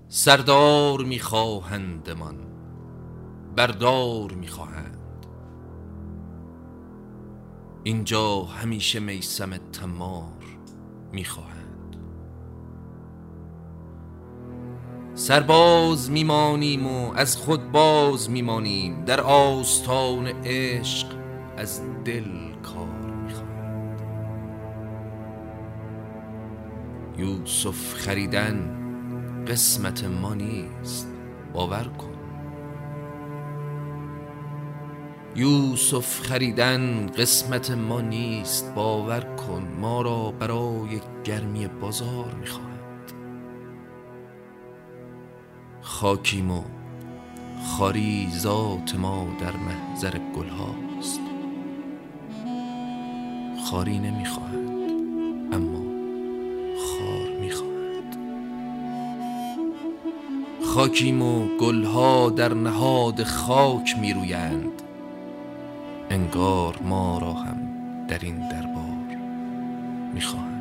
سردار میخواهندمان، بردار میخواهند. اینجا همیشه میثم تمار میخواهند. سرباز میمانیم و از خود باز میمانیم، در آستان عشق از دل کار میخواهند. یوسف خریدن قسمت ما نیست، باور کن. یوسف خریدن قسمت ما نیست، باور کن. ما را برای گرمی بازار میخواهند. خاکیم و خاری ذات ما در محضر گل هاست. خاری نمیخواهند اما خار میخواهند. خاکیم و گلها در نهاد خاک میرویند. انگار ما را هم در این دربار میخواهند.